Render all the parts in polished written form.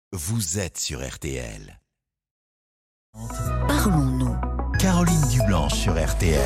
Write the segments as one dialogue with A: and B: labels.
A: Vous êtes sur RTL.
B: Parlons-nous.
A: Caroline Dublanche sur RTL.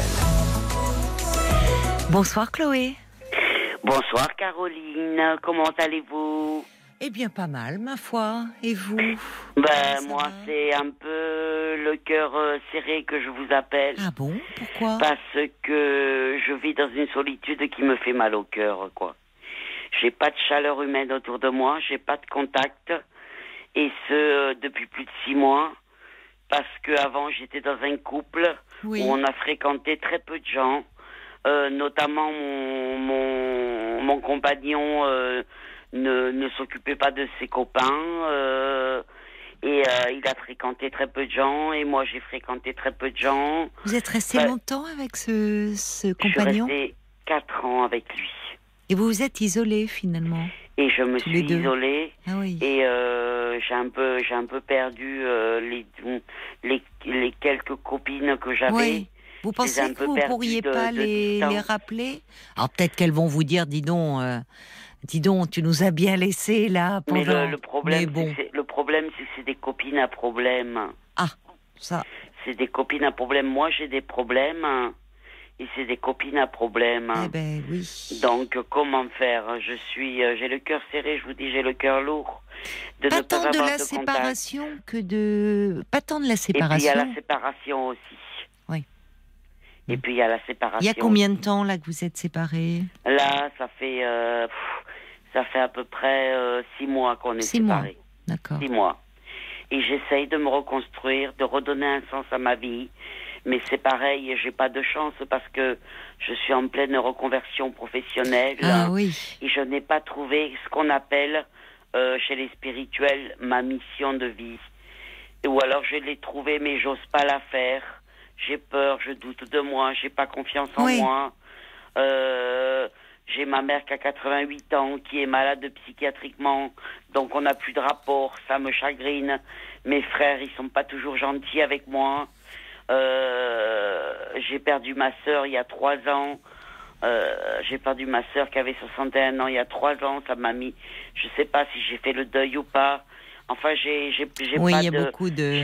B: Bonsoir Chloé.
C: Bonsoir Caroline, comment allez-vous?
B: Eh bien pas mal ma foi, et vous?
C: Moi c'est un peu le cœur serré que je vous appelle.
B: Ah bon? Pourquoi?
C: Parce que je vis dans une solitude qui me fait mal au cœur, quoi. J'ai pas de chaleur humaine autour de moi, j'ai pas de contact, et ce depuis plus de 6 mois. Parce qu'avant j'étais dans un couple où on a fréquenté très peu de gens, notamment mon compagnon ne s'occupait pas de ses copains, et il a fréquenté très peu de gens, et moi j'ai fréquenté très peu de gens.
B: Vous êtes resté longtemps avec ce compagnon?
C: Je suis restée 4 ans avec lui.
B: Et vous vous êtes isolée finalement?
C: Et je me suis isolée.
B: Ah oui.
C: Et j'ai un peu perdu les quelques copines que j'avais.
B: Oui. Vous pensez que vous ne pourriez pas les rappeler? Alors peut-être qu'elles vont vous dire, dis donc, tu nous as bien laissés là pendant...
C: Mais le problème, c'est que c'est des copines à problème.
B: Ah, ça.
C: C'est des copines à problème. Moi, j'ai des problèmes. Et c'est des copines à problème.
B: Eh ben oui.
C: Donc comment faire? J'ai le cœur serré, je vous dis, j'ai le cœur lourd.
B: Pas tant de la séparation que de... Pas tant de la séparation.
C: Et puis il y a la séparation aussi.
B: Oui.
C: Et puis il y a la séparation.
B: Il y a combien de temps là que vous êtes séparés?
C: Là, ça fait à peu près 6 mois qu'on est séparés.
B: 6 mois, d'accord.
C: 6 mois. Et j'essaye de me reconstruire, de redonner un sens à ma vie. Mais c'est pareil, j'ai pas de chance parce que je suis en pleine reconversion professionnelle.
B: Ah oui.
C: Et je n'ai pas trouvé ce qu'on appelle chez les spirituels ma mission de vie. Ou alors je l'ai trouvée mais j'ose pas la faire. J'ai peur, je doute de moi, j'ai pas confiance en moi. J'ai ma mère qui a 88 ans, qui est malade psychiatriquement, donc on n'a plus de rapport, ça me chagrine. Mes frères, ils sont pas toujours gentils avec moi. J'ai perdu ma sœur il y a 3 ans. J'ai perdu ma sœur qui avait 61 ans il y a 3 ans. Ça m'a mis... Je sais pas si j'ai fait le deuil ou pas. Enfin, j'ai
B: oui,
C: pas
B: il y a
C: de...
B: beaucoup de...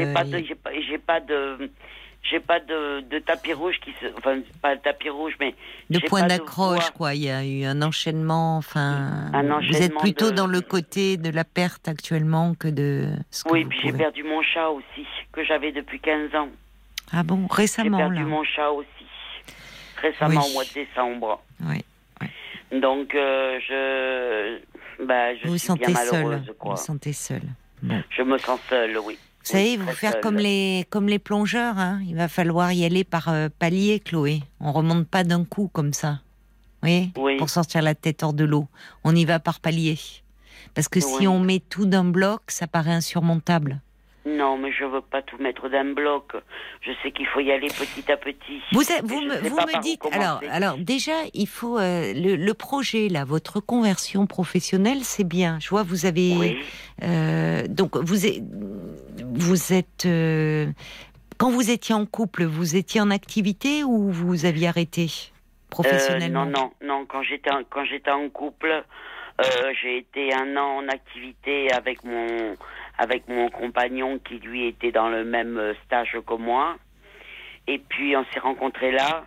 C: J'ai pas de tapis rouge qui se... Enfin, pas de tapis rouge, mais...
B: De point d'accroche, quoi. Il y a eu un enchaînement, enfin... Vous êtes plutôt dans le côté de la perte actuellement que de...
C: Oui, puis j'ai perdu mon chat aussi, que j'avais depuis 15 ans.
B: Ah bon, récemment, là?
C: J'ai perdu mon chat aussi, récemment, au mois de décembre.
B: Oui.
C: Donc, je suis bien malheureuse, quoi.
B: Vous vous sentez seule. Bon.
C: Je me sens seule, oui.
B: Vous savez, il faut faire comme les plongeurs, hein. Il va falloir y aller par paliers, Chloé. On remonte pas d'un coup comme ça. Vous voyez, pour sortir la tête hors de l'eau. On y va par paliers. Parce que si on met tout d'un bloc, ça paraît insurmontable.
C: Non, mais je veux pas tout mettre d'un bloc. Je sais qu'il faut y aller petit à petit.
B: Vous me dites, alors déjà, il faut le projet là, votre conversion professionnelle, c'est bien. Je vois, vous avez donc vous êtes quand vous étiez en couple, vous étiez en activité ou vous aviez arrêté professionnellement?
C: Non. Quand j'étais en couple, j'ai été 1 an en activité avec mon compagnon qui lui était dans le même stage que moi. Et puis on s'est rencontrés là.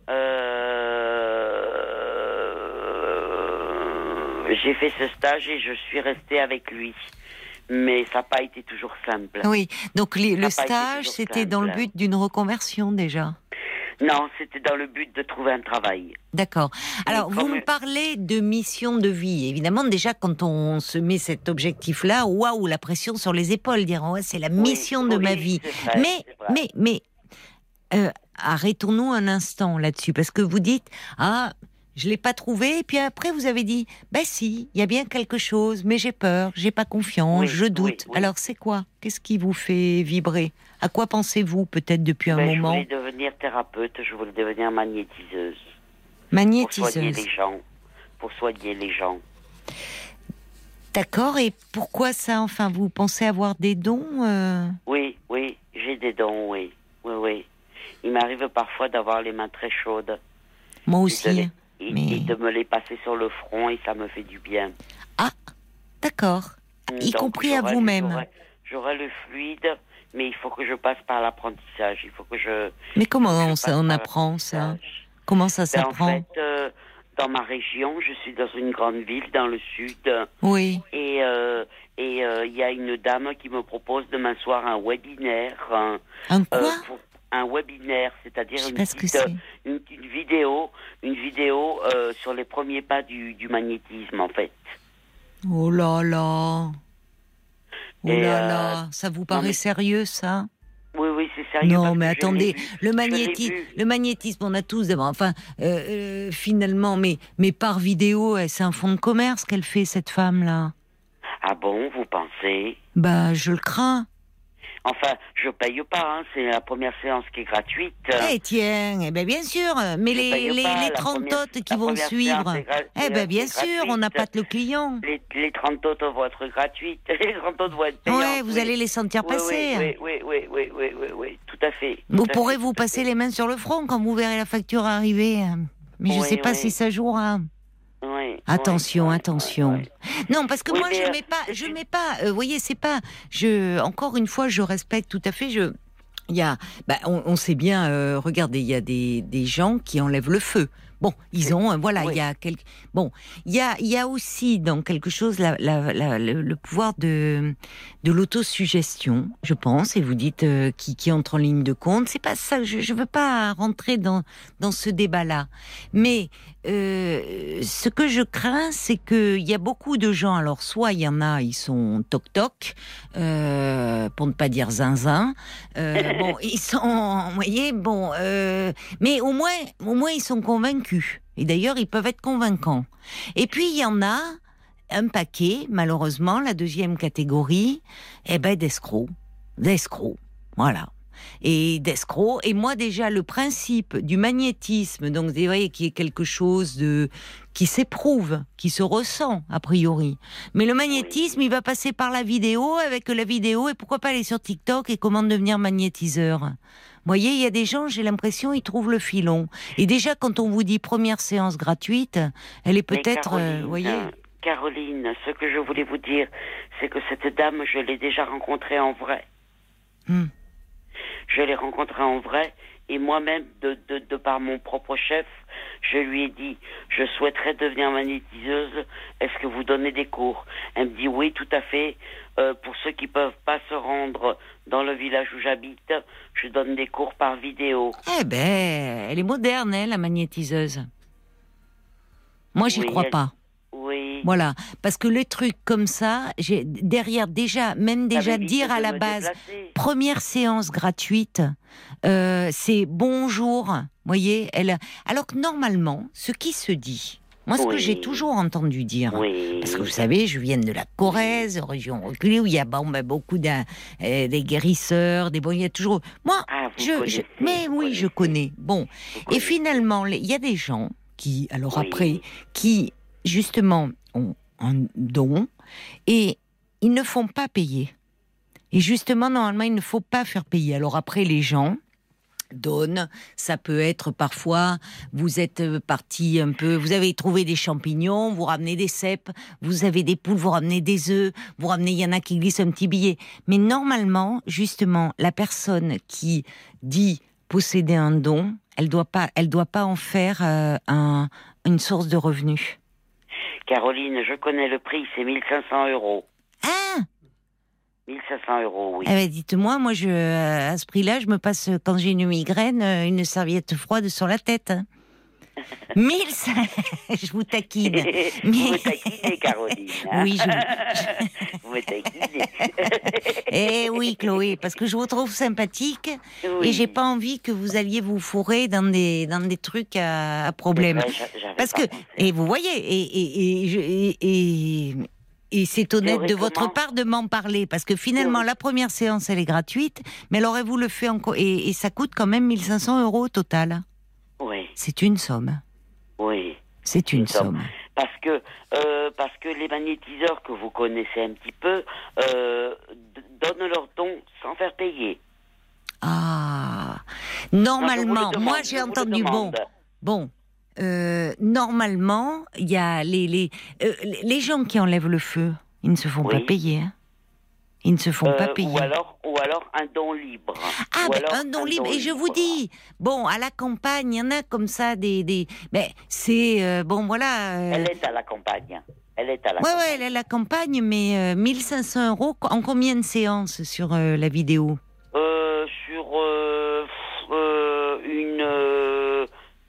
C: J'ai fait ce stage et je suis restée avec lui. Mais ça n'a pas été toujours simple.
B: Oui, donc le stage, c'était dans le but d'une reconversion déjà?
C: Non, c'était dans le but de trouver un travail.
B: D'accord. Alors, vous me parlez de mission de vie. Évidemment, déjà, quand on se met cet objectif-là, waouh, la pression sur les épaules, dire c'est la mission de ma vie. Mais, arrêtons-nous un instant là-dessus, parce que vous dites, je l'ai pas trouvé, et puis après vous avez dit, si, il y a bien quelque chose, mais j'ai peur, j'ai pas confiance, je doute. Alors c'est quoi? Qu'est-ce qui vous fait vibrer? À quoi pensez-vous peut-être depuis un moment?
C: Je voulais devenir thérapeute, je voulais devenir magnétiseuse.
B: Magnétiseuse.
C: Pour soigner les gens.
B: D'accord, et pourquoi ça? Enfin, vous pensez avoir des dons?
C: Oui, j'ai des dons, oui. Il m'arrive parfois d'avoir les mains très chaudes.
B: Moi aussi.
C: Et de me les passer sur le front, et ça me fait du bien.
B: Ah, d'accord. y compris à vous-même.
C: J'aurai le fluide, mais il faut que je passe par l'apprentissage. Il faut que je.
B: Mais comment on apprend ça? Comment ça s'apprend?
C: En fait, dans ma région, je suis dans une grande ville dans le sud.
B: Oui.
C: Et il y a une dame qui me propose de m'asseoir à un webinaire.
B: Un quoi?
C: Un webinaire, c'est-à-dire une vidéo sur les premiers pas du magnétisme, en fait.
B: Oh là là. Oh là là. Ça vous paraît sérieux, ça?
C: Oui, c'est sérieux.
B: Non, mais attendez, le magnétisme, on a tous d'abord. Enfin, finalement, mais par vidéo, c'est un fonds de commerce qu'elle fait, cette femme-là.
C: Ah bon, vous pensez?
B: Bah, je le crains.
C: Enfin, je paye pas, c'est la première séance qui est gratuite.
B: Eh tiens, eh ben bien sûr, mais les 30 autres qui vont suivre, eh ben bien sûr, on n'a pas le client.
C: Les 30 autres vont être gratuites, les 30 autres vont être payantes.
B: Ouais, vous allez les sentir passer.
C: Oui, tout à fait.
B: Vous pourrez vous passer les mains sur le front quand vous verrez la facture arriver, mais je sais pas si ça jouera. Attention. Non, parce que moi je mets pas. Vous voyez, c'est pas. Encore une fois, je respecte tout à fait. On sait bien. Regardez, il y a des gens qui enlèvent le feu. Bon, ils ont, il y a quelques. Bon, il y a aussi dans quelque chose le pouvoir de l'autosuggestion, je pense. Et vous dites qui entre en ligne de compte. C'est pas ça. Je veux pas rentrer dans ce débat-là. Mais ce que je crains, c'est que il y a beaucoup de gens. Alors, soit il y en a, ils sont toc-toc, pour ne pas dire zinzin. Bon, ils sont, vous voyez, bon, mais au moins ils sont convaincus. Et d'ailleurs, ils peuvent être convaincants. Et puis, il y en a un paquet, malheureusement, la deuxième catégorie, d'escrocs. Voilà. Et d'escrocs. Et moi, déjà, le principe du magnétisme, donc, vous voyez, qui est quelque chose qui s'éprouve, qui se ressent, a priori. Mais le magnétisme, il va passer par la vidéo, avec la vidéo, et pourquoi pas aller sur TikTok et comment devenir magnétiseur. Vous voyez, il y a des gens, j'ai l'impression, ils trouvent le filon. Et déjà, quand on vous dit première séance gratuite, elle est peut-être, vous voyez.
C: Caroline, ce que je voulais vous dire, c'est que cette dame, je l'ai déjà rencontrée en vrai. Je l'ai rencontrée en vrai, et moi-même, de par mon propre chef, je lui ai dit, je souhaiterais devenir magnétiseuse, est-ce que vous donnez des cours? Elle me dit, oui, tout à fait, pour ceux qui peuvent pas se rendre dans le village où j'habite, je donne des cours par vidéo.
B: Eh ben, elle est moderne, la magnétiseuse. Moi, j'y crois pas.
C: Oui.
B: Voilà, parce que les trucs comme ça, derrière déjà dire à la base, première séance gratuite, c'est bonjour, voyez, alors que normalement, ce qui se dit, moi ce que j'ai toujours entendu dire, parce que vous savez, je viens de la Corrèze, région reculée, où il y a beaucoup des guérisseurs, il y a toujours, moi, je connais, bon, et finalement, il y a des gens qui, qui justement ont un don et ils ne font pas payer. Et justement, normalement, il ne faut pas faire payer. Alors après, les gens donnent. Ça peut être parfois, vous êtes parti un peu, vous avez trouvé des champignons, vous ramenez des cèpes, vous avez des poules, vous ramenez des œufs, vous ramenez, il y en a qui glissent un petit billet. Mais normalement, justement, la personne qui dit posséder un don, elle doit pas en faire une source de revenus.
C: Caroline, je connais le prix, c'est 1500 €.
B: Ah
C: 1500 €, oui.
B: Eh ben, dites-moi, moi, à ce prix-là, je me passe, quand j'ai une migraine, une serviette froide sur la tête. 1500, je vous taquine.
C: Vous me taquinez, Caroline. Hein?
B: Oui,
C: vous me taquinez.
B: Eh oui, Chloé, parce que je vous trouve sympathique et j'ai pas envie que vous alliez vous fourrer dans des trucs à problème. Parce que, et vous voyez, et c'est honnête de votre part de m'en parler, parce que finalement, la première séance, elle est gratuite, mais elle aurait voulu le faire encore, et ça coûte quand même 1500 € au total.
C: Oui.
B: C'est une somme.
C: Oui.
B: C'est une somme.
C: Parce que les magnétiseurs que vous connaissez un petit peu donnent leur don sans faire payer.
B: Ah, normalement, moi j'ai entendu normalement, il y a les gens qui enlèvent le feu. Ils ne se font pas payer. Hein. Ils ne se font pas payer.
C: Ou alors un don libre.
B: Un don libre. Et je vous dis, bon, à la campagne, il y en a comme ça mais c'est bon, voilà.
C: Elle est à la campagne. Elle est à la
B: campagne. Ouais, elle est à la campagne, mais 1 500 € en combien de séances sur la vidéo?
C: Sur une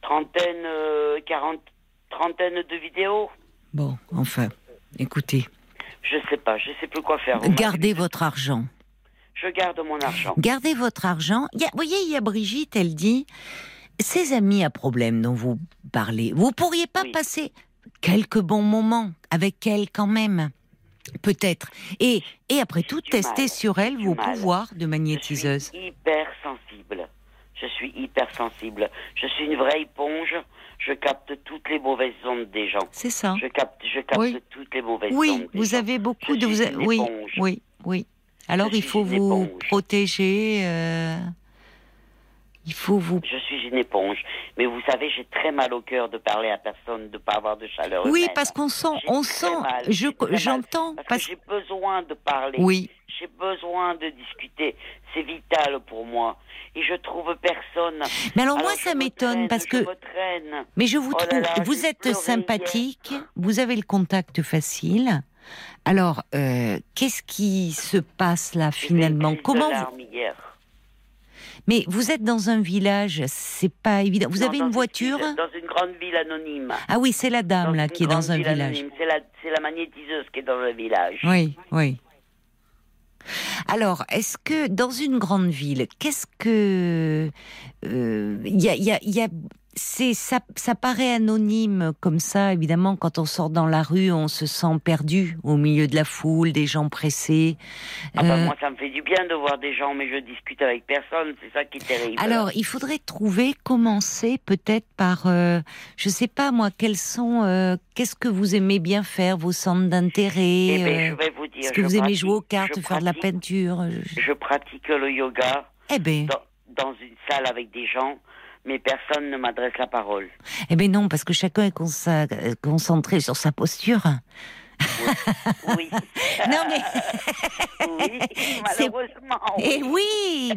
C: trentaine de vidéos.
B: Bon, enfin, écoutez.
C: Je sais plus quoi faire.
B: Gardez votre argent.
C: Je garde mon argent.
B: Gardez votre argent. Vous voyez, il y a Brigitte, elle dit, ces amis à problème dont vous parlez, vous pourriez pas passer quelques bons moments avec elle quand même, peut-être. Et après tout, tester sur elle vos pouvoirs de magnétiseuse.
C: Je suis hyper sensible. Je suis une vraie éponge. Je capte toutes les mauvaises ondes des gens.
B: C'est ça.
C: Je capte toutes les mauvaises ondes.
B: Oui, vous avez beaucoup de... Oui. Alors il faut vous protéger. Il faut vous...
C: Je suis une éponge. Mais vous savez, j'ai très mal au cœur de parler à personne, de ne pas avoir de chaleur
B: humaine.
C: Oui,
B: parce qu'on sent... J'entends...
C: Parce que j'ai besoin de parler.
B: Oui.
C: J'ai besoin de discuter. C'est vital pour moi. Et je trouve personne.
B: Mais alors moi, ça m'étonne parce que... Mais je vous trouve... Vous êtes sympathique, vous avez le contact facile. Alors, qu'est-ce qui se passe là, finalement? Comment
C: hier.
B: Mais vous êtes dans un village, c'est pas évident. Vous avez une voiture?
C: Dans une grande ville anonyme.
B: Ah oui, c'est la dame là qui est dans un village.
C: C'est la magnétiseuse qui est dans le village.
B: Oui. Alors, est-ce que dans une grande ville, qu'est-ce que ça paraît anonyme comme ça, évidemment, quand on sort dans la rue, on se sent perdu au milieu de la foule, des gens pressés.
C: Moi, ça me fait du bien de voir des gens, mais je discute avec personne, c'est ça qui est terrible.
B: Alors, il faudrait commencer peut-être par, je sais pas moi, qu'est-ce que vous aimez bien faire, vos centres d'intérêt?
C: Je vais vous dire.
B: Est-ce que vous aimez jouer aux cartes, faire de la peinture?
C: Je pratique le yoga. Dans une salle avec des gens. Mais personne ne m'adresse la parole.
B: Non, parce que chacun est concentré sur sa posture.
C: Oui.
B: Non, mais...
C: Oui, malheureusement.
B: Et oui,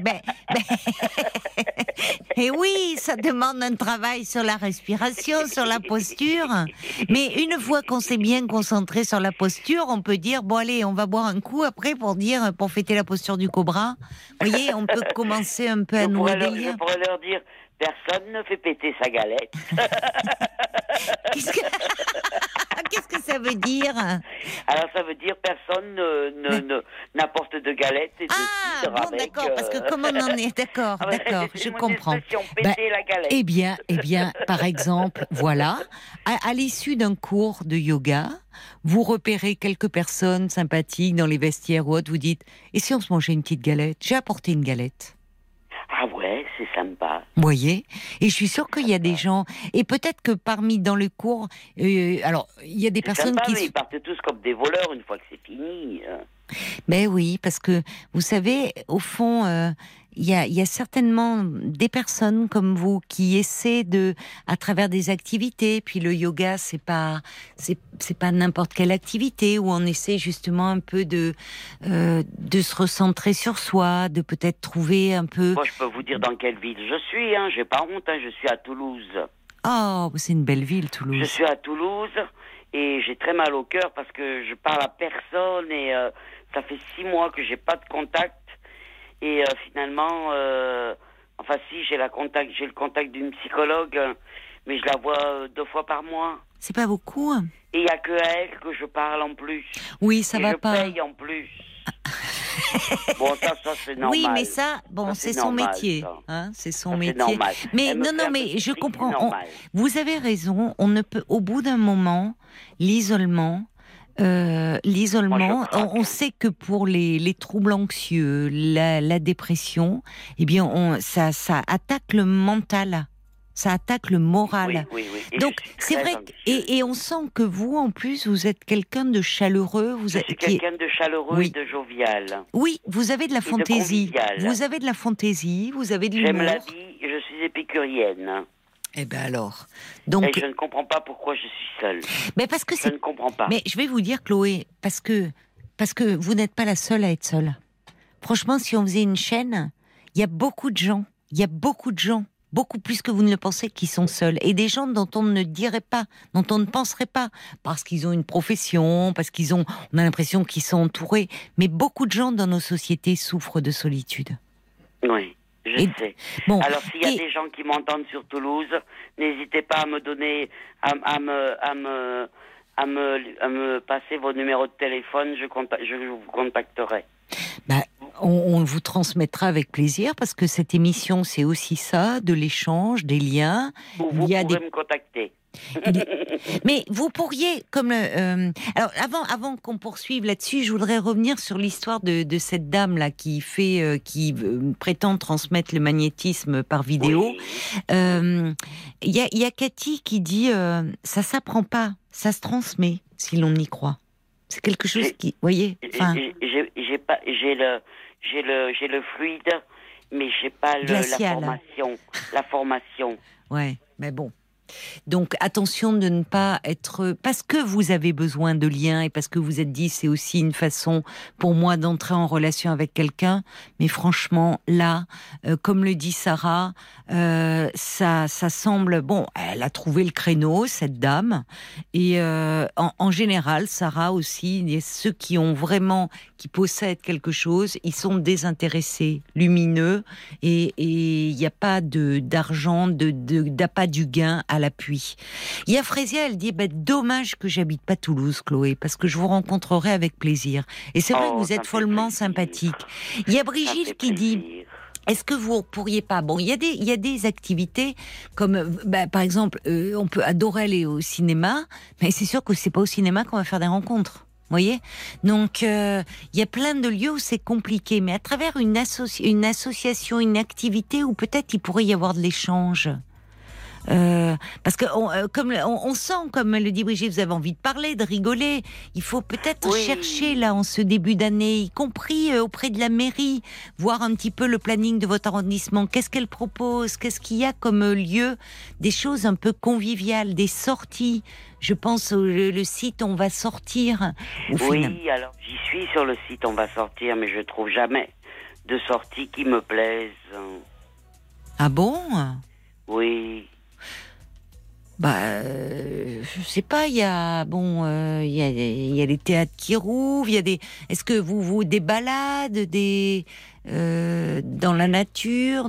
B: et oui, ça demande un travail sur la respiration, sur la posture. Mais une fois qu'on s'est bien concentré sur la posture, on peut dire, bon allez, on va boire un coup après pour fêter la posture du cobra. Vous voyez, on peut commencer un peu à nouer des liens.
C: Je pourrais leur dire, personne ne fait péter sa galette.
B: Qu'est-ce que ça veut dire?
C: Alors ça veut dire personne n'apporte de galettes et de cidre
B: bon, d'accord, parce que comme on en est, d'accord, je comprends.
C: La galette.
B: Eh bien, par exemple, voilà, à l'issue d'un cours de yoga, vous repérez quelques personnes sympathiques dans les vestiaires ou autres, vous dites, et si on se mangeait une petite galette? J'ai apporté une galette.
C: Ah ouais, c'est sympa.
B: Vous voyez? Et je suis sûre qu'il y a des gens... Et peut-être que dans le cours... alors, il y a des personnes
C: sympa,
B: qui...
C: Mais ils partent tous comme des voleurs une fois que c'est fini.
B: Mais oui, parce que, vous savez, au fond... Il y a certainement des personnes comme vous qui essaient à travers des activités, puis le yoga, c'est pas n'importe quelle activité où on essaie justement un peu de se recentrer sur soi, de peut-être trouver un peu...
C: Moi, je peux vous dire dans quelle ville je suis, j'ai pas honte, je suis à Toulouse.
B: Oh, c'est une belle ville, Toulouse.
C: Je suis à Toulouse et j'ai très mal au cœur parce que je parle à personne et ça fait 6 mois que j'ai pas de contact. Et finalement, j'ai le contact d'une psychologue, mais je la vois 2 fois par mois.
B: C'est pas beaucoup.
C: Et il n'y a que à elle que je parle en plus.
B: Oui, ça va pas.
C: Je paye en plus. Bon, ça c'est normal.
B: Oui, mais c'est son métier. C'est son métier.
C: Normal.
B: Mais mais je comprends. Vous avez raison. On ne peut, au bout d'un moment, l'isolement, on sait que pour les troubles anxieux, la dépression, eh bien, ça attaque le mental, ça attaque le moral.
C: Oui.
B: Donc c'est vrai, et on sent que vous, en plus, vous êtes quelqu'un de chaleureux.
C: Je suis quelqu'un de chaleureux et de jovial.
B: Oui, vous avez de la fantaisie. Vous avez de la fantaisie, vous avez de l'humour.
C: J'aime la vie, je suis épicurienne.
B: Eh ben alors. Donc...
C: Et je ne comprends pas pourquoi je suis seule.
B: Mais parce que
C: je ne comprends pas.
B: Mais je vais vous dire, Chloé, parce que vous n'êtes pas la seule à être seule. Franchement, si on faisait une chaîne, il y a beaucoup de gens, beaucoup plus que vous ne le pensez, qui sont seuls. Et des gens dont on ne dirait pas, dont on ne penserait pas, parce qu'ils ont une profession, parce on a l'impression qu'ils sont entourés. Mais beaucoup de gens dans nos sociétés souffrent de solitude.
C: Oui. Je sais. Bon, alors s'il y a des gens qui m'entendent sur Toulouse, n'hésitez pas à me donner, à me passer vos numéros de téléphone. Je vous contacterai.
B: Bah, on vous transmettra avec plaisir, parce que cette émission, c'est aussi ça, de l'échange, des liens.
C: Vous pourrez me contacter.
B: Mais vous pourriez, alors avant qu'on poursuive là-dessus, je voudrais revenir sur l'histoire de cette dame là qui prétend transmettre le magnétisme par vidéo. Il y a Cathy qui dit ça s'apprend pas, ça se transmet si l'on y croit. C'est quelque chose qui, voyez. Enfin,
C: j'ai le fluide, mais j'ai pas la formation.
B: Ouais, mais bon. Donc attention de ne pas être... Parce que vous avez besoin de liens et parce que vous êtes dit c'est aussi une façon pour moi d'entrer en relation avec quelqu'un. Mais franchement, là, comme le dit Sarah, ça semble... Bon, elle a trouvé le créneau, cette dame. Et en général, Sarah aussi, ceux qui possèdent quelque chose, ils sont désintéressés, lumineux. Et il n'y a pas d'argent, d'appât du gain à l'appui. Il y a Frésia, elle dit dommage que j'habite pas Toulouse, Chloé, parce que je vous rencontrerai avec plaisir. Et c'est vrai que vous êtes follement sympathique. Il y a Brigitte qui dit est-ce que vous pourriez pas... Bon, il y a des activités comme, par exemple, on peut adorer aller au cinéma, mais c'est sûr que c'est pas au cinéma qu'on va faire des rencontres. Vous voyez ? Donc, il y a plein de lieux où c'est compliqué, mais à travers une association, une activité où peut-être il pourrait y avoir de l'échange. Parce que on sent, comme le dit Brigitte, vous avez envie de parler, de rigoler. Il faut peut-être chercher là en ce début d'année, y compris auprès de la mairie, voir un petit peu le planning de votre arrondissement. Qu'est-ce qu'elle propose ? Qu'est-ce qu'il y a comme lieu ? Des choses un peu conviviales, des sorties. Je pense le site On va sortir.
C: Oui, alors j'y suis sur le site On va sortir, mais je trouve jamais de sorties qui me plaisent.
B: Ah bon ?
C: Oui.
B: Je sais pas, il y a les théâtres qui rouvrent, est-ce que vous des balades, dans la nature,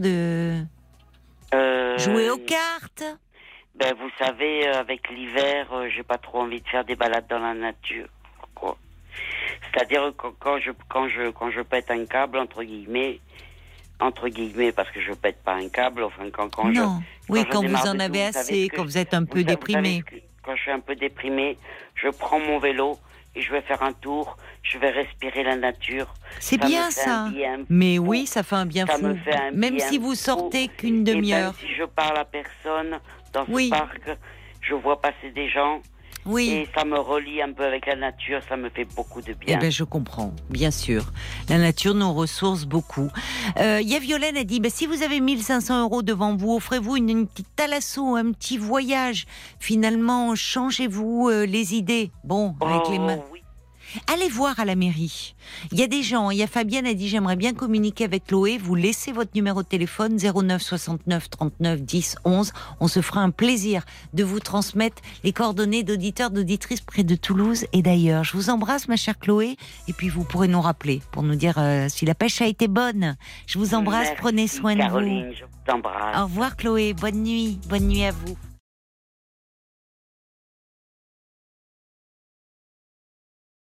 B: jouer aux cartes?
C: Vous savez, avec l'hiver, j'ai pas trop envie de faire des balades dans la nature, quoi. C'est-à-dire quand je pète un câble, entre guillemets, parce que je pète pas un câble, enfin quand
B: vous en avez assez, quand vous êtes un peu déprimé.
C: Quand je suis un peu déprimé, je prends mon vélo et je vais faire un tour, je vais respirer la nature.
B: C'est bien ça. Mais oui, ça fait un bien fou. Même si vous sortez qu'une demi-heure.
C: Et même si je parle à personne dans ce parc, je vois passer des gens.
B: Oui.
C: Et ça me relie un peu avec la nature, ça me fait beaucoup de bien.
B: Je comprends, bien sûr. La nature nous ressource beaucoup. Il y a Violaine, elle dit, si vous avez 1 500 € devant vous, offrez-vous une petite thalasso, un petit voyage. Finalement, changez-vous les idées. Bon, avec les mains. Oui. Allez voir à la mairie. Il y a des gens, il y a Fabienne, elle dit j'aimerais bien communiquer avec Chloé, vous laissez votre numéro de téléphone 09 69 39 10 11. On se fera un plaisir de vous transmettre les coordonnées d'auditeurs, d'auditrices près de Toulouse et d'ailleurs. Je vous embrasse ma chère Chloé et puis vous pourrez nous rappeler pour nous dire si la pêche a été bonne. Je vous embrasse, prenez soin de vous.
C: Caroline, je vous embrasse.
B: Au revoir Chloé, bonne nuit à vous.